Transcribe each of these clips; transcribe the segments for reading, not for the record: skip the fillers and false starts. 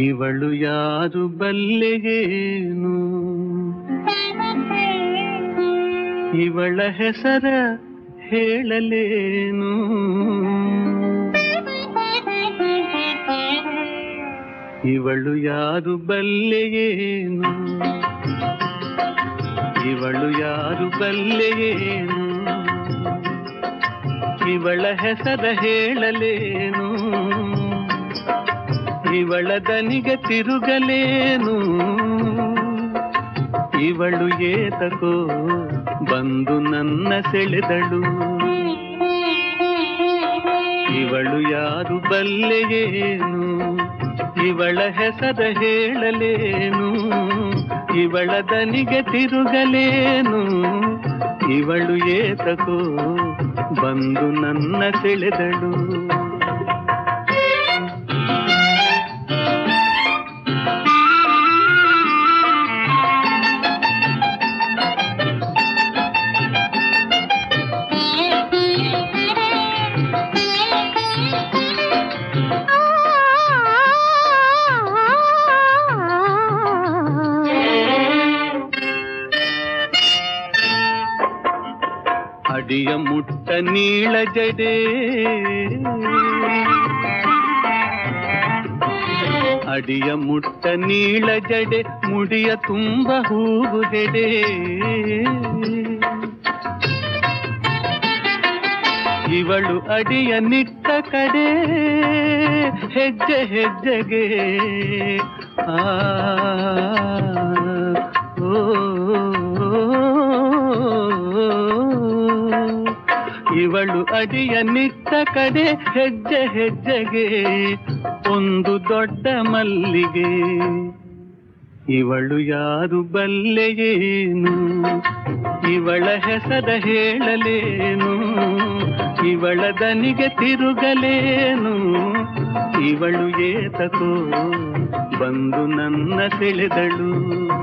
ಇವಳು ಯಾರು ಬಲ್ಲೆಯೇನು, ಇವಳ ಹೆಸರ ಹೇಳಲೇನು. ಇವಳು ಯಾರು ಬಲ್ಲೆಯೇನು, ಇವಳು ಯಾರು ಬಲ್ಲೆಯೇನು, ಇವಳ ಹೆಸರ ಹೇಳಲೇನು. ಇವಳ ದನಿಗೆ ತಿರುಗಲೇನು. ಇವಳು ಏತಕೋ ಬಂದು ನನ್ನ ಸೆಳೆದಳು. ಇವಳು ಯಾರು ಬಲ್ಲೆಯೇನು, ಇವಳ ಹೆಸರ ಹೇಳಲೇನು. ಇವಳ ದನಿಗೆ ತಿರುಗಲೇನು. ಇವಳು ಏತಕೋ ಬಂದು ನನ್ನ ಸೆಳೆದಳು. ಅಡಿಯ ಮುಟ್ಟ ನೀಳ ಜಡೆ, ಅಡಿಯ ಮುಟ್ಟ ನೀಳ ಜಡೆ, ಮುಡಿಯ ತುಂಬ ಹೂವು ಹೆಡೆ. ಇವಳು ಅಡಿಯ ನಿಟ್ಟ ಕಡೆ ಹೆಜ್ಜೆ ಹೆಜ್ಜೆಗೆ ಇವಳು ಅಡಿಯ ನಿಟ್ಟ ಕಡೆ ಹೆಜ್ಜೆ ಹೆಜ್ಜೆಗೆ ಒಂದು ದೊಡ್ಡ ಮಲ್ಲಿಗೆ. ಇವಳು ಯಾರು ಬಲ್ಲೆಯೇನು, ಇವಳ ಹೆಸರ ಹೇಳಲೇನು. ಇವಳ ದನಿಗೆ ತಿರುಗಲೇನು. ಇವಳು ಏತಕೋ ಬಂದು ನನ್ನ ಸೆಳೆದಳು.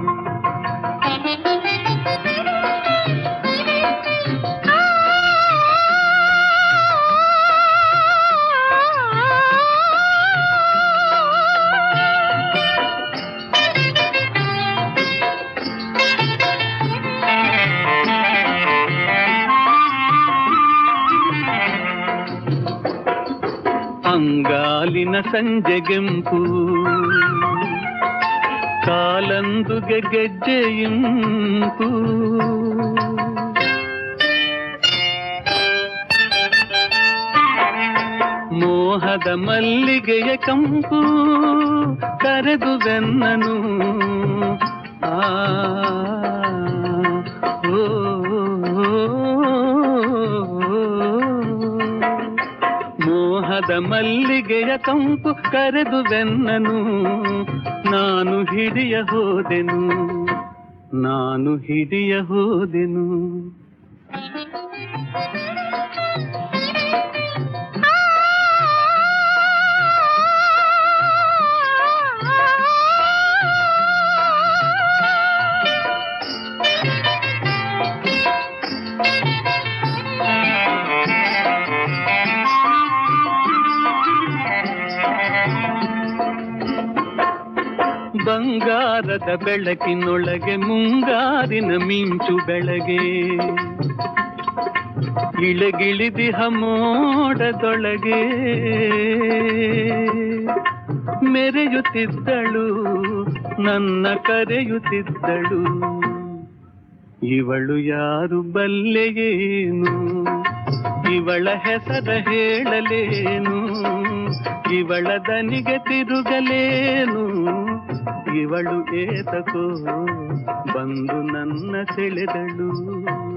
ಅಂಗಾಲಿನ ಸಂಜೆಗೆಂಪು, ಕಾಲಂದುಗೆ ಗೆಜ್ಜೆಯಿಂಪು. ಮೋಹದ ಮಲ್ಲಿಗೆಯ ಕಂಪು ಕರೆದು ಬೆನ್ನನು. ಮೋಹದ ಮಲ್ಲಿಗೆಯ ಕಂಪು ಕರೆದು ಬೆನ್ನನು. ನಾನು ಹಿಡಿಯ ಹೋದೆನು, ನಾನು ಹಿಡಿಯ ಹೋದೆನು. ಬಂಗಾರದ ಬೆಳಕಿನೊಳಗೆ ಮುಂಗಾರಿನ ಮಿಂಚು ಬೆಳಗೆ, ಇಳಗಿಳಿದಿಹ ಮೋಡದೊಳಗೆ ಮೆರೆಯುತ್ತಿದ್ದಳು, ನನ್ನ ಕರೆಯುತ್ತಿದ್ದಳು. ಇವಳು ಯಾರು ಬಲ್ಲೆಯೇನು, ಇವಳ ಹೆಸರ ಹೇಳಲೇನು. ಇವಳ ದನಿಗೆ ತಿರುಗಲೇನು. ಇವಳು ಏತಕೋ ಬಂದು ನನ್ನ ಸೆಳೆದಳು.